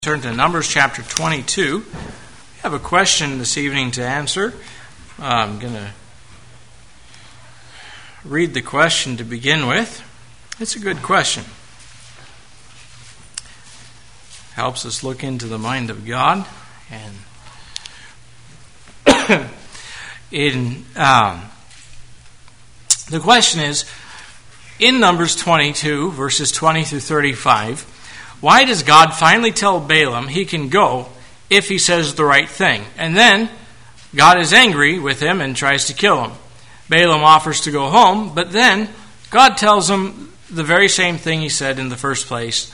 Turn to Numbers chapter 22. We have a question this evening to answer. I'm going to read the question to begin with. It's a good question. Helps us look into the mind of God. And the question is, in Numbers 22, verses 20 through 35, why does God finally tell Balaam he can go if he says the right thing? And then God is angry with him and tries to kill him. Balaam offers to go home, but then God tells him the very same thing he said in the first place,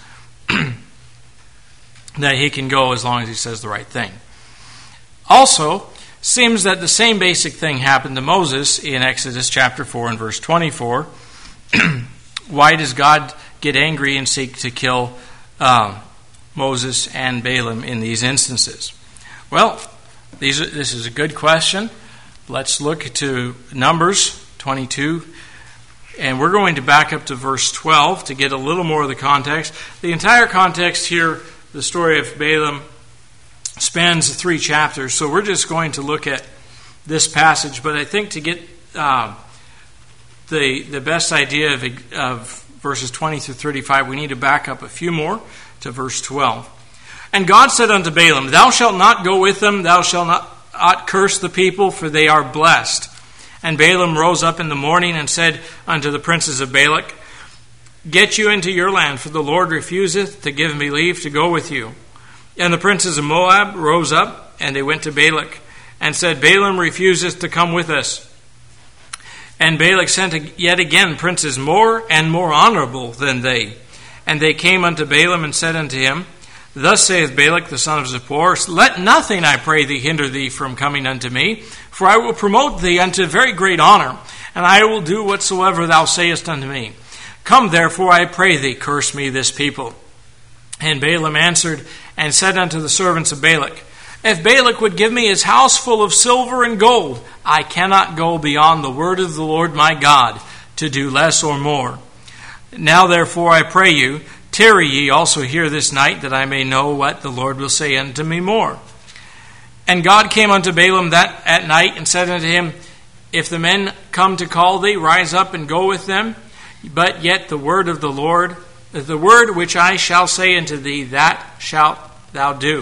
that he can go as long as he says the right thing. Also, seems that the same basic thing happened to Moses in Exodus chapter 4 and verse 24. Why does God get angry and seek to kill Moses and Balaam in these instances? Well, this is a good question. Let's look to Numbers 22, and we're going to back up to verse 12 to get a little more of the context. The entire context here, the story of Balaam, spans 3 chapters, so we're just going to look at this passage, but I think to get the best idea of verses 20 through 35, we need to back up a few more to verse 12. And God said unto Balaam, Thou shalt not go with them, thou shalt not curse the people, for they are blessed. And Balaam rose up in the morning and said unto the princes of Balak, Get you into your land, for the Lord refuseth to give me leave to go with you. And the princes of Moab rose up, and they went to Balak, and said, Balaam refuseth to come with us. And Balak sent yet again princes more and more honorable than they. And they came unto Balaam and said unto him, Thus saith Balak the son of Zippor, Let nothing, I pray thee, hinder thee from coming unto me, for I will promote thee unto very great honor, and I will do whatsoever thou sayest unto me. Come therefore, I pray thee, curse me this people. And Balaam answered and said unto the servants of Balak, If Balak would give me his house full of silver and gold, I cannot go beyond the word of the Lord my God to do less or more. Now therefore I pray you, tarry ye also here this night, that I may know what the Lord will say unto me more. And God came unto Balaam that at night and said unto him, If the men come to call thee, rise up and go with them. But yet the word of the Lord, the word which I shall say unto thee, that shalt thou do.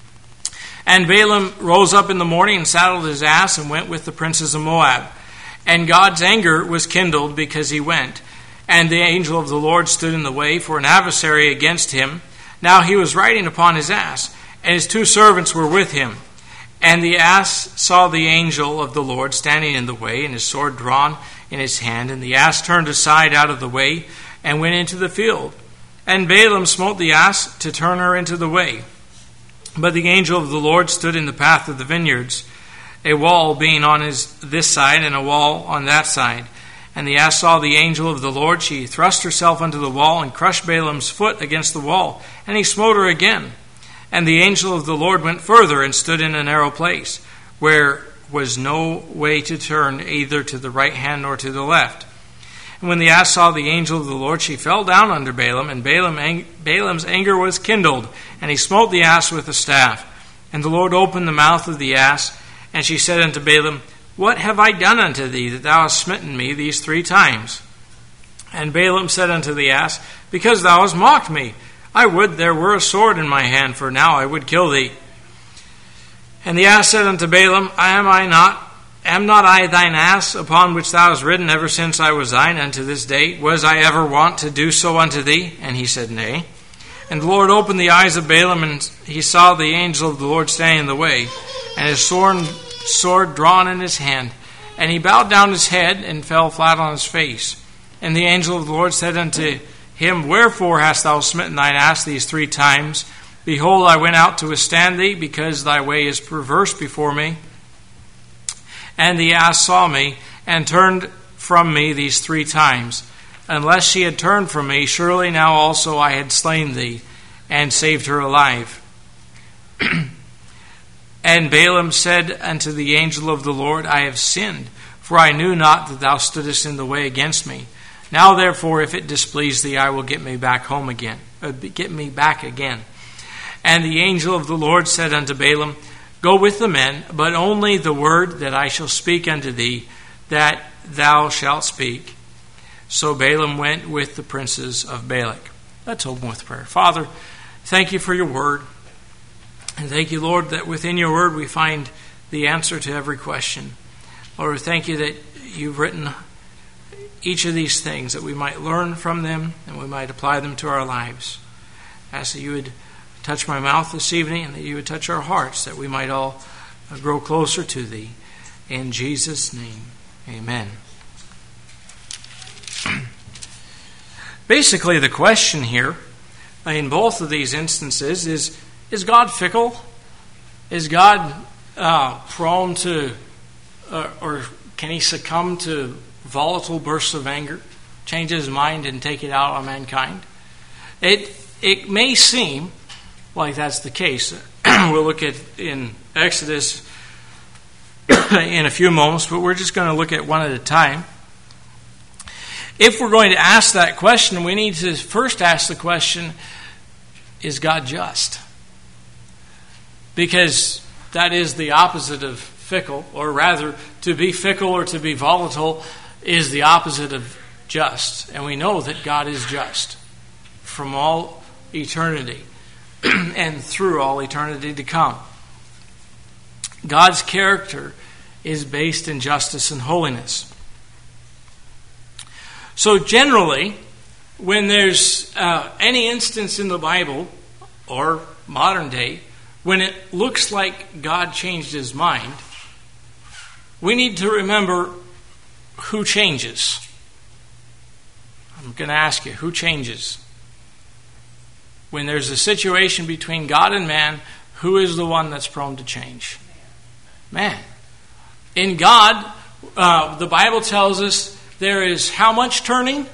And Balaam rose up in the morning and saddled his ass and went with the princes of Moab. And God's anger was kindled because he went. And the angel of the Lord stood in the way for an adversary against him. Now he was riding upon his ass, and his 2 servants were with him. And the ass saw the angel of the Lord standing in the way, and his sword drawn in his hand. And the ass turned aside out of the way, and went into the field. And Balaam smote the ass to turn her into the way. But the angel of the Lord stood in the path of the vineyards, a wall being on this side, and a wall on that side. And the ass saw the angel of the Lord. She thrust herself unto the wall, and crushed Balaam's foot against the wall. And he smote her again. And the angel of the Lord went further, and stood in a narrow place, where was no way to turn, either to the right hand nor to the left. And when the ass saw the angel of the Lord, she fell down under Balaam, and Balaam's anger was kindled, and he smote the ass with a staff. And the Lord opened the mouth of the ass, and she said unto Balaam, What have I done unto thee, that thou hast smitten me these 3 times? And Balaam said unto the ass, Because thou hast mocked me. I would there were a sword in my hand, for now I would kill thee. And the ass said unto Balaam, Am not I thine ass, upon which thou hast ridden ever since I was thine unto this day? Was I ever wont to do so unto thee? And he said, Nay. And the Lord opened the eyes of Balaam, and he saw the angel of the Lord standing in the way, and his sword drawn in his hand. And he bowed down his head, and fell flat on his face. And the angel of the Lord said unto him, Wherefore hast thou smitten thine ass these 3 times? Behold, I went out to withstand thee, because thy way is perverse before me. And the ass saw me, and turned from me these 3 times. Unless she had turned from me, surely now also I had slain thee, and saved her alive. And Balaam said unto the angel of the Lord, I have sinned, for I knew not that thou stoodest in the way against me. Now therefore, if it displease thee, I will get me back again. And the angel of the Lord said unto Balaam, Go with the men, but only the word that I shall speak unto thee, that thou shalt speak. So Balaam went with the princes of Balak. Let's open with prayer. Father, thank you for your word. And thank you, Lord, that within your word we find the answer to every question. Lord, thank you that you've written each of these things, that we might learn from them and we might apply them to our lives. I ask that you would touch my mouth this evening and that you would touch our hearts, that we might all grow closer to thee. In Jesus' name, amen. Basically, the question here in both of these instances is God fickle? Is God prone to, or can he succumb to volatile bursts of anger, change his mind and take it out on mankind? It may seem like that's the case. We'll look at in Exodus in a few moments, but we're just going to look at one at a time. If we're going to ask that question, we need to first ask the question, is God just? Because that is the opposite of fickle, or rather, to be fickle or to be volatile is the opposite of just. And we know that God is just from all eternity and through all eternity to come. God's character is based in justice and holiness. So generally, when there's any instance in the Bible or modern day when it looks like God changed his mind, we need to remember who changes. I'm going to ask you, who changes? When there's a situation between God and man, who is the one that's prone to change? Man. In God, the Bible tells us there is how much turning?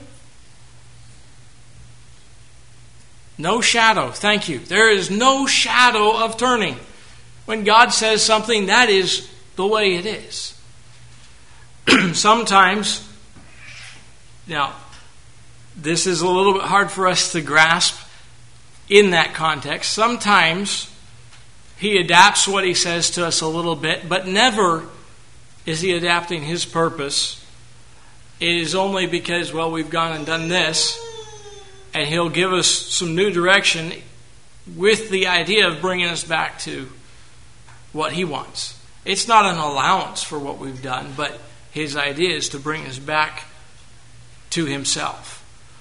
No shadow. Thank you. There is no shadow of turning. When God says something, that is the way it is. Sometimes, now, this is a little bit hard for us to grasp in that context. Sometimes he adapts what he says to us a little bit, but never is he adapting his purpose. It is only because, well, we've gone and done this, and he'll give us some new direction with the idea of bringing us back to what he wants. It's not an allowance for what we've done, but his idea is to bring us back to himself.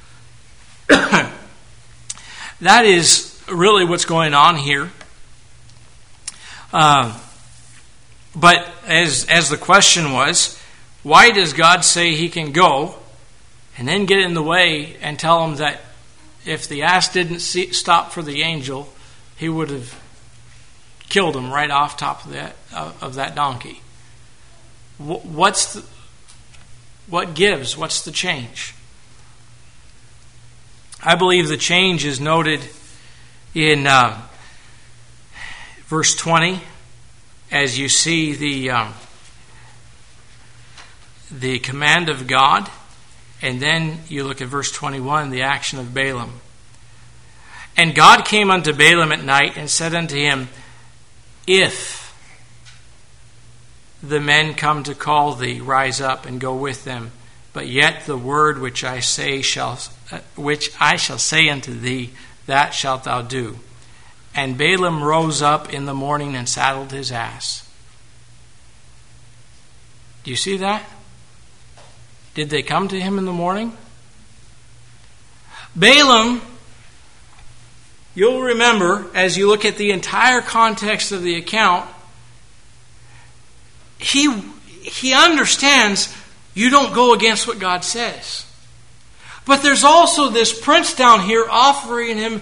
That is really what's going on here. But as the question was, why does God say he can go and then get in the way and tell him that if the ass didn't stop for the angel, he would have killed him right off top of that donkey? What gives? What's the change? I believe the change is noted in verse 20, as you see the command of God, and then you look at verse 21, the action of Balaam. And God came unto Balaam at night and said unto him, If the men come to call thee, rise up and go with them. But yet the word which I shall say unto thee, that shalt thou do. And Balaam rose up in the morning and saddled his ass. Do you see that? Did they come to him in the morning? Balaam, you'll remember as you look at the entire context of the account, he understands you don't go against what God says. But there's also this prince down here offering him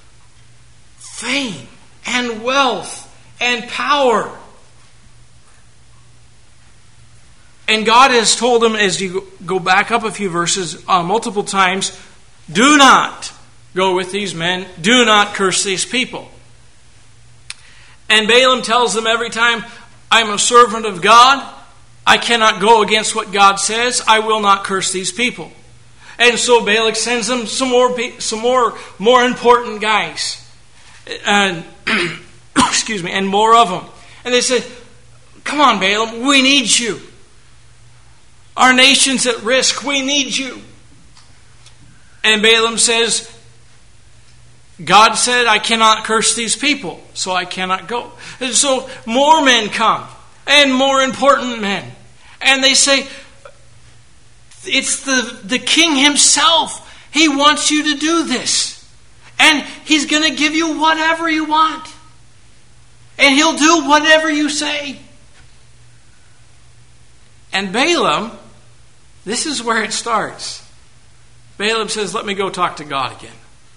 fame and wealth and power. And God has told him, as you go back up a few verses, multiple times, do not go with these men. Do not curse these people. And Balaam tells them every time, I'm a servant of God. I cannot go against what God says. I will not curse these people. And so Balak sends them some more important guys. and excuse me, and more of them. And they said, come on, Balaam, we need you. Our nation's at risk. We need you. And Balaam says, God said I cannot curse these people, so I cannot go. And so more men come, and more important men. And they say, it's the king himself. He wants you to do this. And he's going to give you whatever you want. And he'll do whatever you say. And Balaam, this is where it starts. Balaam says, let me go talk to God again.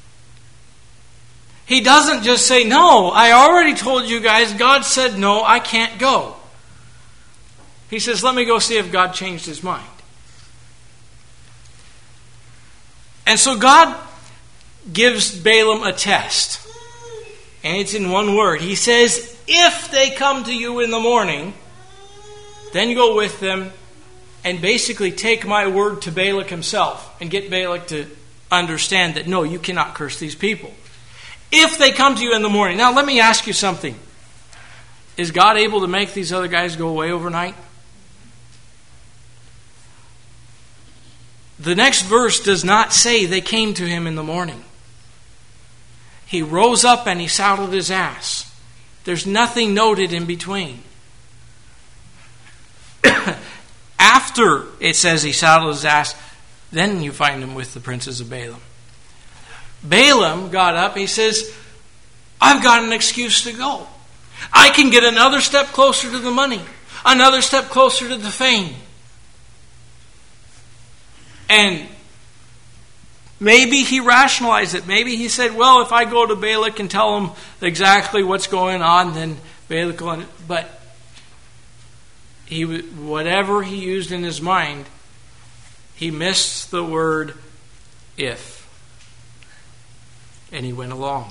He doesn't just say, no, I already told you guys, God said no, I can't go. He says, let me go see if God changed his mind. And so God gives Balaam a test. And it's in one word. He says, if they come to you in the morning, then go with them and basically take my word to Balak himself and get Balak to understand that, no, you cannot curse these people. If they come to you in the morning. Now, let me ask you something. Is God able to make these other guys go away overnight? The next verse does not say they came to him in the morning. He rose up and he saddled his ass. There's nothing noted in between. After it says he saddled his ass, then you find him with the princes of Balaam. Balaam got up. He says, I've got an excuse to go. I can get another step closer to the money. Another step closer to the fame. And maybe he rationalized it. Maybe he said, well, if I go to Balak and tell him exactly what's going on, then Balak will... But whatever he used in his mind, he missed the word if. And he went along.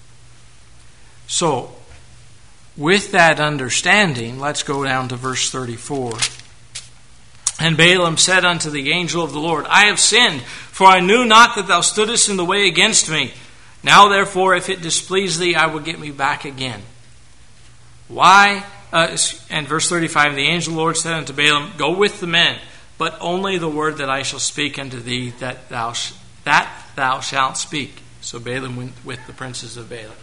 So, with that understanding, let's go down to verse 34. And Balaam said unto the angel of the Lord, I have sinned, for I knew not that thou stoodest in the way against me. Now therefore, if it displease thee, I will get me back again. Why? And verse 35, the angel of the Lord said unto Balaam, go with the men, but only the word that I shall speak unto thee, that thou shalt speak. So Balaam went with the princes of Balak.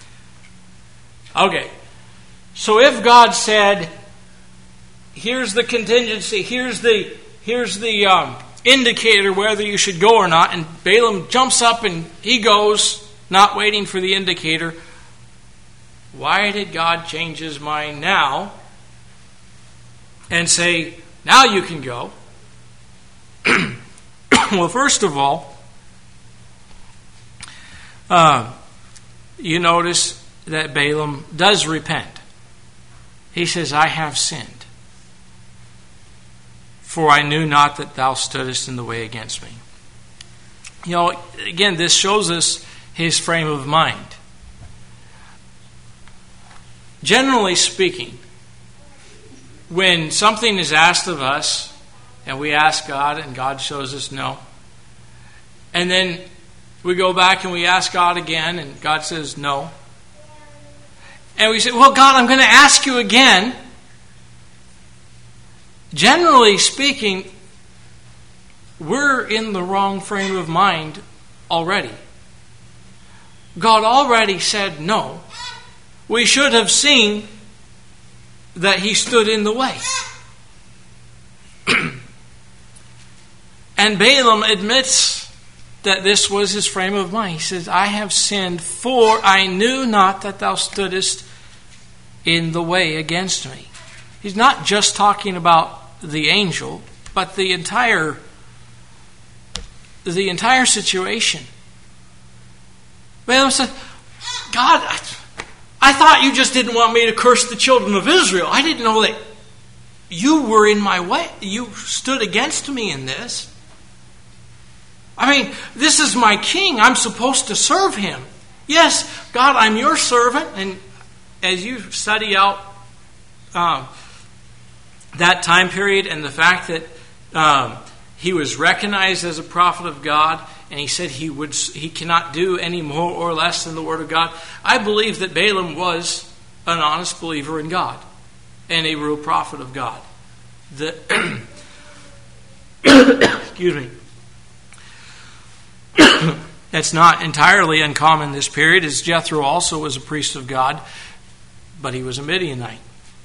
Okay, so if God said, here's the contingency, here's the indicator whether you should go or not, and Balaam jumps up and he goes, not waiting for the indicator, why did God change his mind now and say, now you can go? Well, first of all, you notice that Balaam does repent. He says, I have sinned, for I knew not that thou stoodest in the way against me. You know, again, this shows us his frame of mind. Generally speaking, when something is asked of us, and we ask God, and God shows us no, and then we go back and we ask God again, and God says no. And we say, well, God, I'm going to ask you again. Generally speaking, we're in the wrong frame of mind already. God already said no. We should have seen that he stood in the way. And Balaam admits that this was his frame of mind. He says, I have sinned, for I knew not that thou stoodest in the way against me. He's not just talking about the angel, but the entire situation. Balaam said, God, I thought you just didn't want me to curse the children of Israel. I didn't know that you were in my way. You stood against me in this. I mean, this is my king. I'm supposed to serve him. Yes, God, I'm your servant. And as you study out that time period and the fact that he was recognized as a prophet of God, and he said he cannot do any more or less than the Word of God. I believe that Balaam was an honest believer in God and a real prophet of God. Excuse me. That's not entirely uncommon in this period, as Jethro also was a priest of God, but he was a Midianite.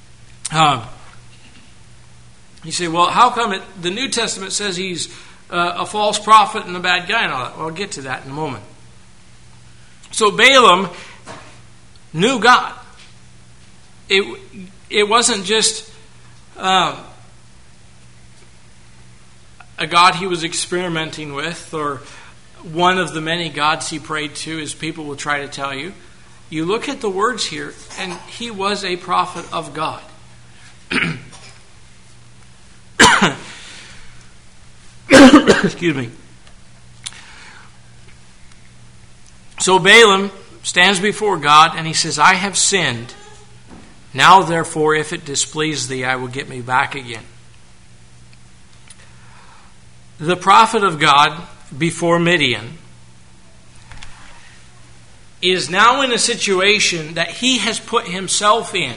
You say, well, how come the New Testament says he's a false prophet and a bad guy and all that? Well, I'll get to that in a moment. So Balaam knew God. It wasn't just a God he was experimenting with, or one of the many gods he prayed to, as people will try to tell you. You look at the words here, and he was a prophet of God. Excuse me. So Balaam stands before God, and he says, I have sinned. Now, therefore, if it displease thee, I will get me back again. The prophet of God before Midian is now in a situation that he has put himself in,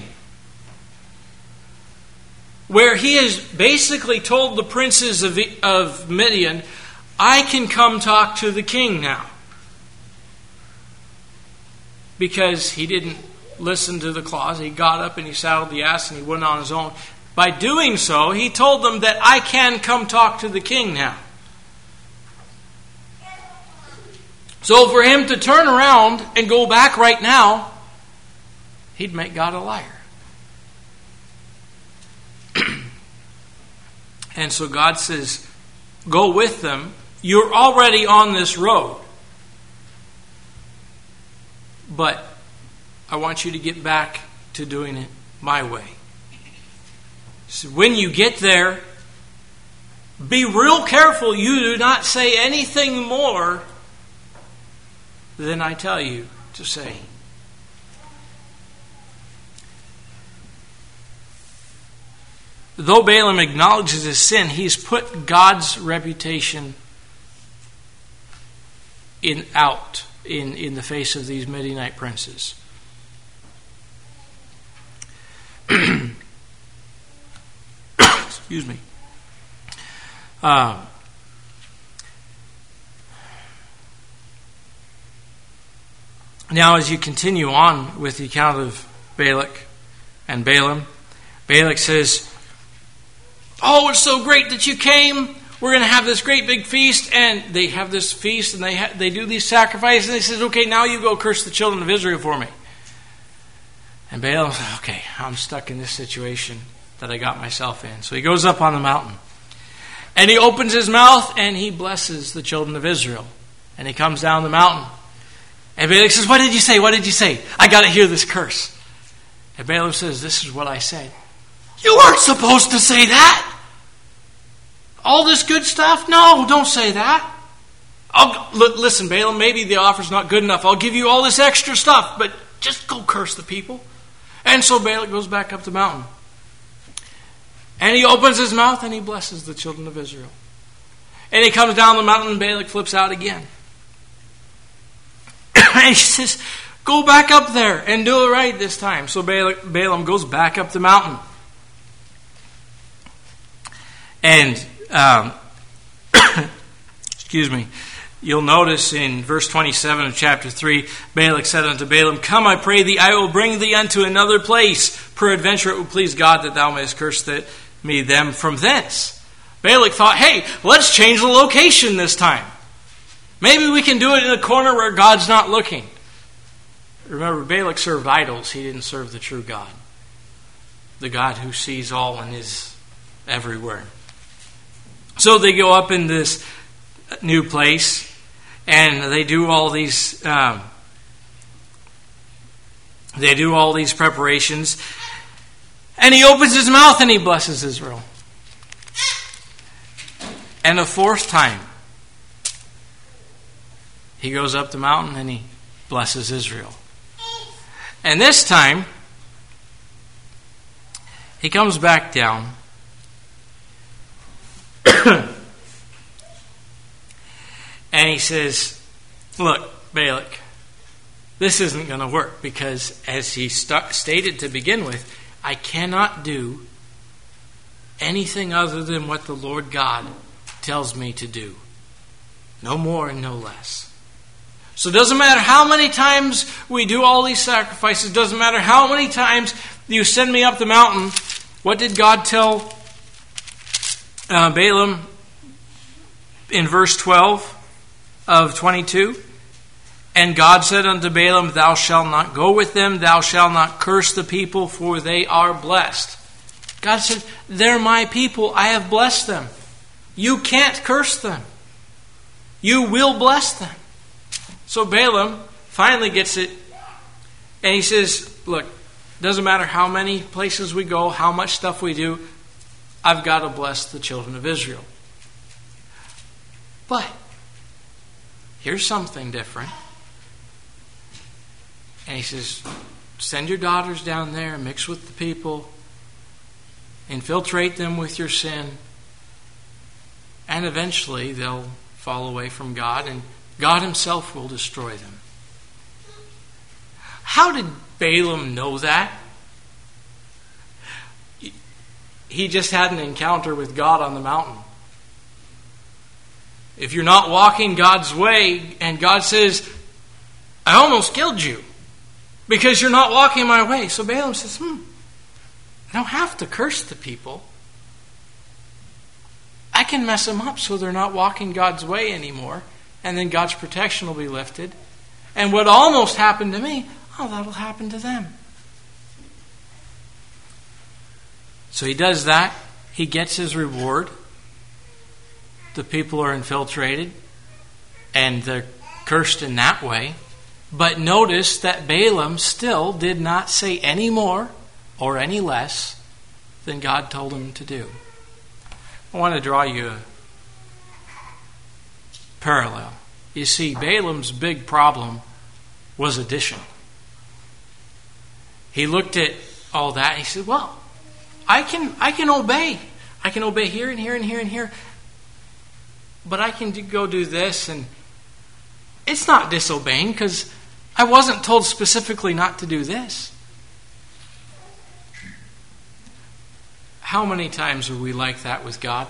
where he has basically told the princes of Midian, I can come talk to the king now. Because he didn't listen to the clause. He got up and he saddled the ass and he went on his own. By doing so, he told them that I can come talk to the king now. So for him to turn around and go back right now, he'd make God a liar. And so God says, go with them. You're already on this road. But I want you to get back to doing it my way. So when you get there, be real careful you do not say anything more than I tell you to say. Though Balaam acknowledges his sin, he's put God's reputation in the face of these Midianite princes. Excuse me. Now, as you continue on with the account of Balak and Balaam, Balak says, oh, it's so great that you came. We're going to have this great big feast. And they have this feast and they do these sacrifices. And he says, okay, now you go curse the children of Israel for me. And Balaam says, okay, I'm stuck in this situation that I got myself in. So he goes up on the mountain. And he opens his mouth and he blesses the children of Israel. And he comes down the mountain. And Balak says, what did you say? What did you say? I got to hear this curse. And Balaam says, this is what I said. You weren't supposed to say that. All this good stuff? No, don't say that. Listen, Balaam, maybe the offer's not good enough. I'll give you all this extra stuff, but just go curse the people. And so Balak goes back up the mountain. And he opens his mouth and he blesses the children of Israel. And he comes down the mountain and Balak flips out again. And he says, go back up there and do it right this time. So Balaam goes back up the mountain. And, excuse me, you'll notice in verse 27 of chapter 3, Balak said unto Balaam, come, I pray thee, I will bring thee unto another place. Peradventure it will please God that thou mayest curse me them from thence. Balak thought, hey, let's change the location this time. Maybe we can do it in a corner where God's not looking. Remember, Balak served idols. He didn't serve the true God. The God who sees all and is everywhere. So they go up in this new place and they do all these preparations. And he opens his mouth and he blesses Israel. And a fourth time, he goes up the mountain and he blesses Israel. And this time, he comes back down. And he says, look, Balak, this isn't going to work because, as he stated to begin with, I cannot do anything other than what the Lord God tells me to do. No more and no less. So it doesn't matter how many times we do all these sacrifices. It doesn't matter how many times you send me up the mountain. What did God tell Balaam in verse 12 of 22? And God said unto Balaam, thou shalt not go with them, thou shalt not curse the people, for they are blessed. God said, they're my people, I have blessed them. You can't curse them. You will bless them. So Balaam finally gets it, and he says, look, doesn't matter how many places we go, how much stuff we do, I've got to bless the children of Israel. But here's something different. And he says, send your daughters down there, mix with the people, infiltrate them with your sin, and eventually they'll fall away from God, and God himself will destroy them. How did Balaam know that? He just had an encounter with God on the mountain. If you're not walking God's way, and God says, I almost killed you because you're not walking my way. So Balaam says, I don't have to curse the people. I can mess them up so they're not walking God's way anymore. And then God's protection will be lifted. And what almost happened to me, that'll happen to them. So he does that. He gets his reward. The people are infiltrated. And they're cursed in that way. But notice that Balaam still did not say any more or any less than God told him to do. I want to draw you a parallel. You see, Balaam's big problem was addition. He looked at all that and he said, well, I can obey. I can obey here and here and here and here. But I can go do this, and it's not disobeying because I wasn't told specifically not to do this. How many times are we like that with God?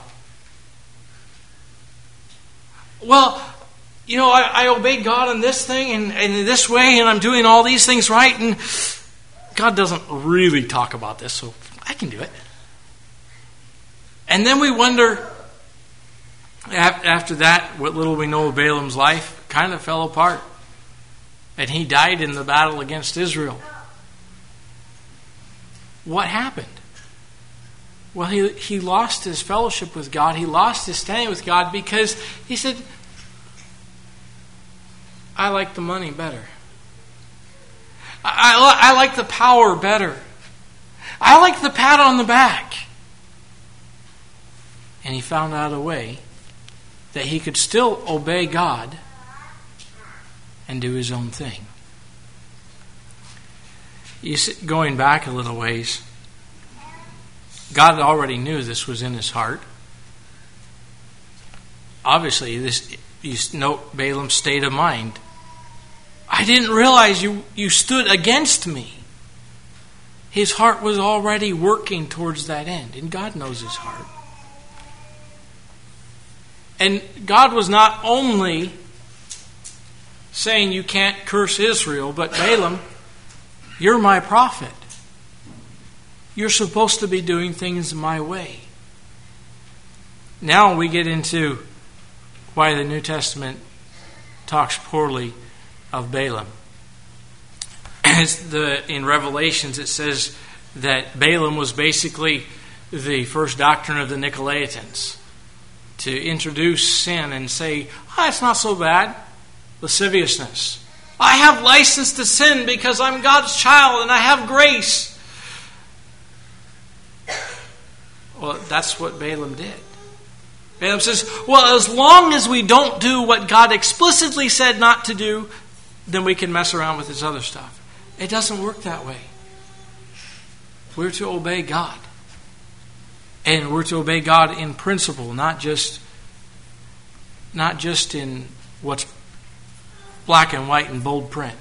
Well, I obeyed God on this thing and in this way, and I'm doing all these things right, and God doesn't really talk about this, so I can do it. And then we wonder, after that, what little we know of Balaam's life kind of fell apart. And he died in the battle against Israel. What happened? Well, he lost his fellowship with God. He lost his standing with God because he said, I like the money better. I like the power better. I like the pat on the back. And he found out a way that he could still obey God and do his own thing. You see, going back a little ways, God already knew this was in his heart. Obviously, you note Balaam's state of mind. I didn't realize you stood against me. His heart was already working towards that end, and God knows his heart. And God was not only saying you can't curse Israel, but Balaam, you're my prophet. You're supposed to be doing things my way. Now we get into why the New Testament talks poorly of Balaam. In Revelations it says that Balaam was basically the first doctrine of the Nicolaitans, to introduce sin and say, it's not so bad. Lasciviousness. I have license to sin because I'm God's child and I have grace. Well, that's what Balaam did. Balaam says, well, as long as we don't do what God explicitly said not to do, then we can mess around with this other stuff. It doesn't work that way. We're to obey God. And we're to obey God in principle, not just in what's black and white in bold print.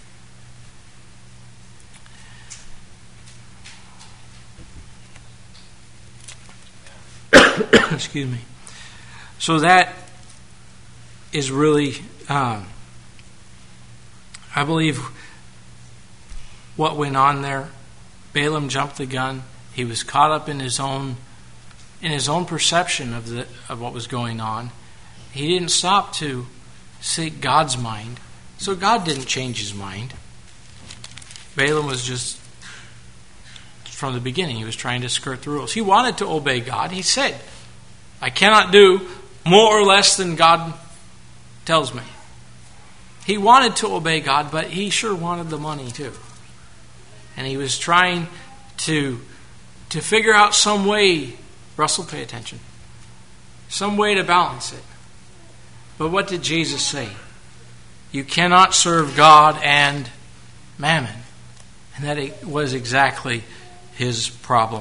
Excuse me. So that is really, I believe, what went on there. Balaam jumped the gun. He was caught up in his own perception of what was going on. He didn't stop to seek God's mind, so God didn't change his mind. Balaam was just, from the beginning, he was trying to skirt the rules. He wanted to obey God. He said, I cannot do more or less than God tells me. He wanted to obey God, but he sure wanted the money too. And he was trying to figure out some way, Russell, pay attention, some way to balance it. But what did Jesus say? You cannot serve God and mammon. And that was exactly his problem.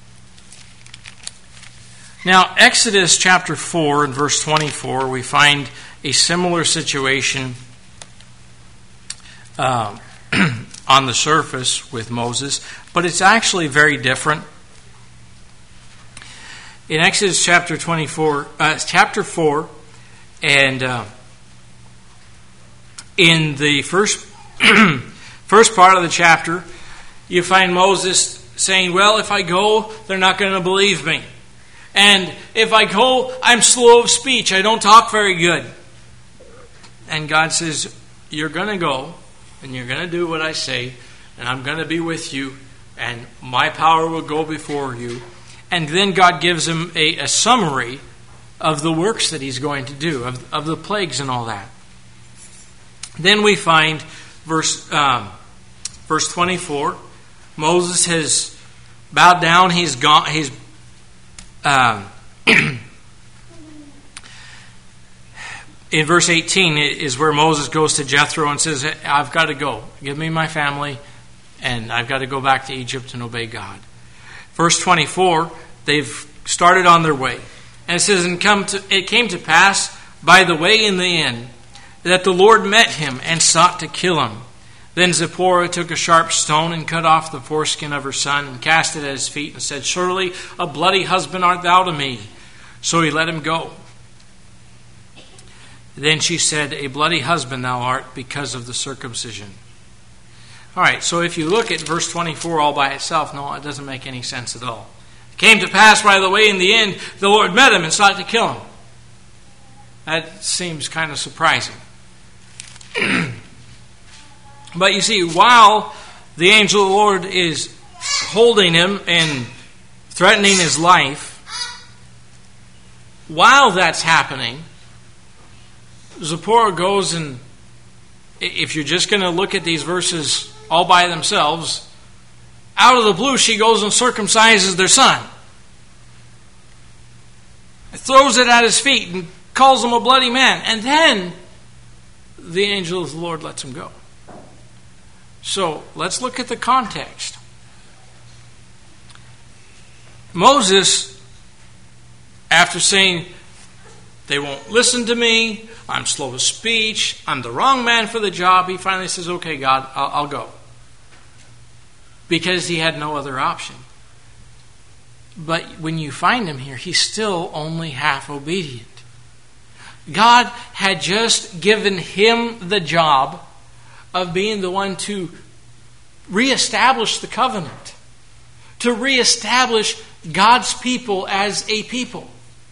Now, Exodus chapter 4 and verse 24, we find a similar situation on the surface with Moses, but it's actually very different. In Exodus chapter 4, and in the first part of the chapter, you find Moses saying, well, if I go, they're not going to believe me. And if I go, I'm slow of speech. I don't talk very good. And God says, you're going to go, and you're going to do what I say, and I'm going to be with you, and my power will go before you. And then God gives him a summary of the works that he's going to do, of the plagues and all that. Then we find verse 24. Moses has bowed down. He's gone. In verse 18 is where Moses goes to Jethro and says, I've got to go. Give me my family, and I've got to go back to Egypt and obey God. Verse 24, they've started on their way. And it says, it came to pass by the way in the end that the Lord met him and sought to kill him. Then Zipporah took a sharp stone and cut off the foreskin of her son and cast it at his feet and said, surely a bloody husband art thou to me. So he let him go. Then she said, a bloody husband thou art because of the circumcision. All right, so if you look at verse 24 all by itself, no, it doesn't make any sense at all. It came to pass by the way in the end, the Lord met him and sought to kill him. That seems kind of surprising. But you see, while the angel of the Lord is holding him and threatening his life, while that's happening, Zipporah goes and, if you're just going to look at these verses all by themselves, out of the blue she goes and circumcises their son. Throws it at his feet and calls him a bloody man. And then the angel of the Lord lets him go. So let's look at the context. Moses, after saying, they won't listen to me, I'm slow of speech, I'm the wrong man for the job, he finally says, okay, God, I'll go. Because he had no other option. But when you find him here, he's still only half obedient. God had just given him the job of being the one to reestablish the covenant, to reestablish God's people as a people.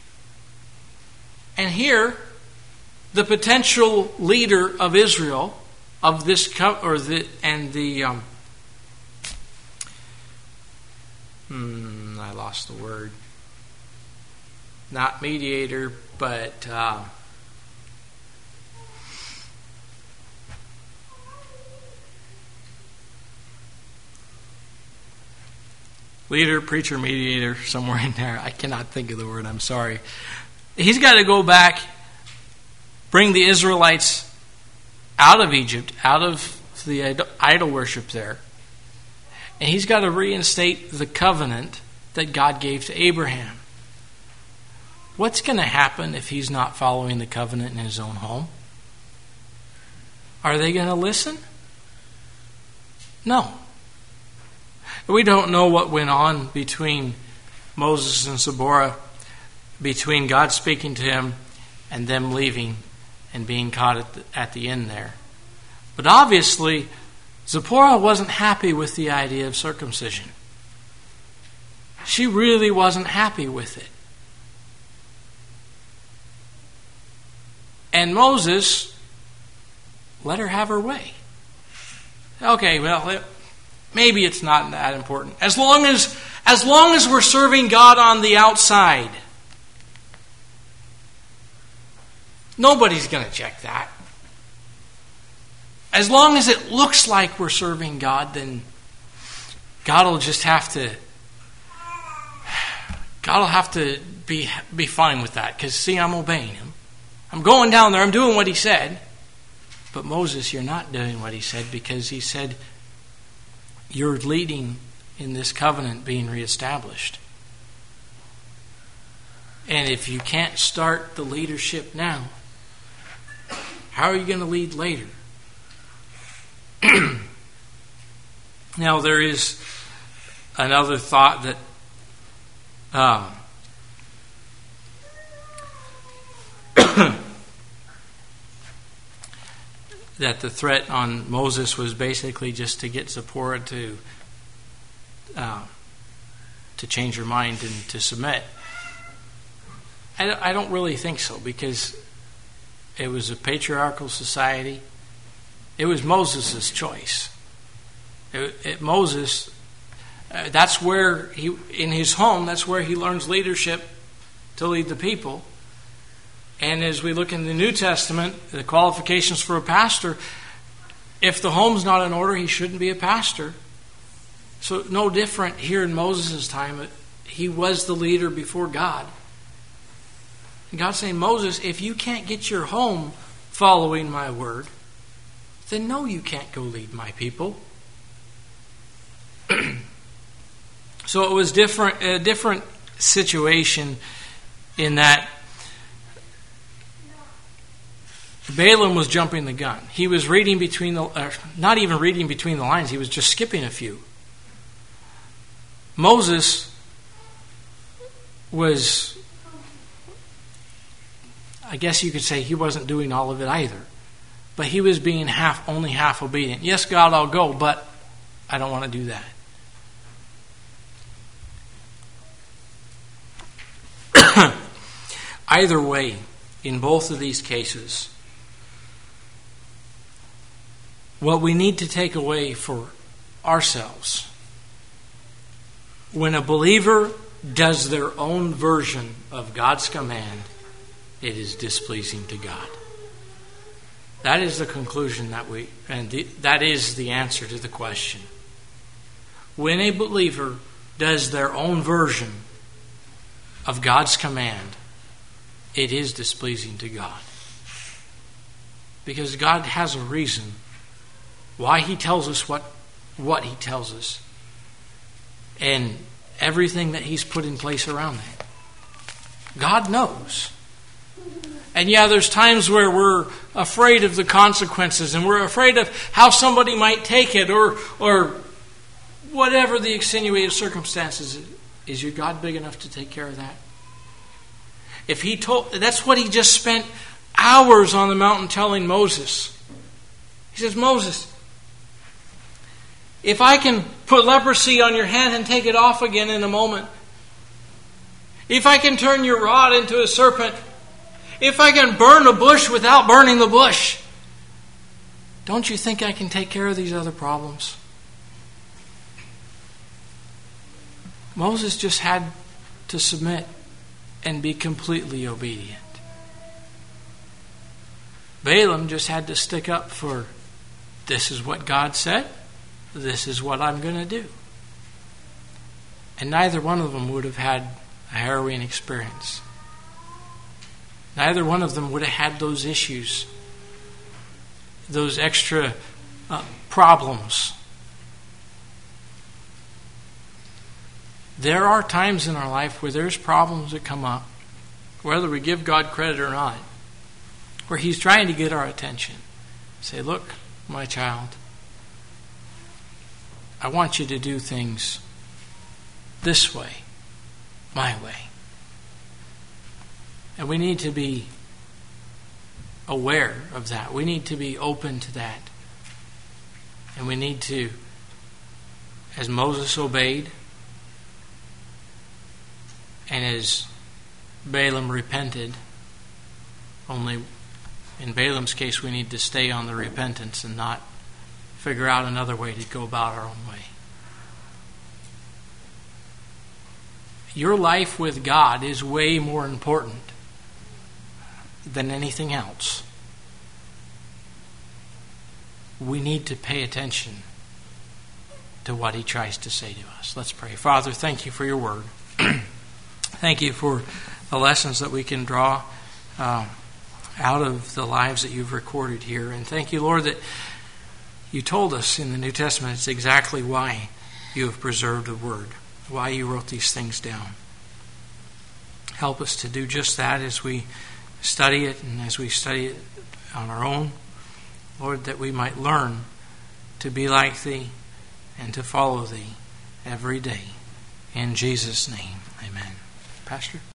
And here, the potential leader of Israel, of this I lost the word. Not mediator, but leader, preacher, mediator, somewhere in there. I cannot think of the word, I'm sorry. He's got to go back, bring the Israelites out of Egypt, out of the idol worship there. And he's got to reinstate the covenant that God gave to Abraham. What's going to happen if he's not following the covenant in his own home? Are they going to listen? No. We don't know what went on between Moses and Zipporah, between God speaking to him and them leaving and being caught at the end there. But obviously, Zipporah wasn't happy with the idea of circumcision. She really wasn't happy with it. And Moses let her have her way. Okay, well, maybe it's not that important. As long as we're serving God on the outside, nobody's going to check that. As long as it looks like we're serving God, then God will just have to be fine with that. Because, see, I'm obeying him. I'm going down there. I'm doing what he said. But Moses, you're not doing what he said, because he said you're leading in this covenant being reestablished. And if you can't start the leadership now, how are you going to lead later? Now, there is another thought that that the threat on Moses was basically just to get Zipporah to change her mind and to submit. I don't really think so, because it was a patriarchal society. It was Moses' choice. Moses, that's where in his home, that's where he learns leadership to lead the people. And as we look in the New Testament, the qualifications for a pastor, if the home's not in order, he shouldn't be a pastor. So no different here in Moses' time. He was the leader before God. And God's saying, Moses, if you can't get your home following my word, then no, you can't go lead my people. So it was a different situation in that Balaam was jumping the gun. He was reading not even reading between the lines, he was just skipping a few. Moses was, I guess you could say, he wasn't doing all of it either. But he was being only half obedient. Yes, God, I'll go, but I don't want to do that. Either way, in both of these cases, what we need to take away for ourselves, when a believer does their own version of God's command, it is displeasing to God. That is the conclusion that is the answer to the question. When a believer does their own version of God's command, it is displeasing to God. Because God has a reason why he tells us what he tells us, and everything that he's put in place around that. God knows. And yeah, there's times where we're afraid of the consequences, and we're afraid of how somebody might take it, or whatever the extenuating circumstances. Is your God big enough to take care of that? That's what he just spent hours on the mountain telling Moses. He says, Moses, if I can put leprosy on your hand and take it off again in a moment, if I can turn your rod into a serpent, if I can burn a bush without burning the bush, don't you think I can take care of these other problems? Moses just had to submit and be completely obedient. Balaam just had to stick up for, this is what God said, this is what I'm going to do. And neither one of them would have had a harrowing experience. Neither one of them would have had those issues, those extra problems. There are times in our life where there's problems that come up, whether we give God credit or not, where he's trying to get our attention. Say, look, my child, I want you to do things this way, my way. And we need to be aware of that. We need to be open to that. And we need to, as Moses obeyed, and as Balaam repented, only in Balaam's case we need to stay on the repentance and not figure out another way to go about our own way. Your life with God is way more important than anything else. We need to pay attention to what He tries to say to us. Let's pray. Father, thank You for Your word. Thank You for the lessons that we can draw out of the lives that You've recorded here. And thank You, Lord, that You told us in the New Testament it's exactly why You have preserved the word, why You wrote these things down. Help us to do just that as we study it and as we study it on our own. Lord, that we might learn to be like Thee and to follow Thee every day. In Jesus' name, amen. Pastor?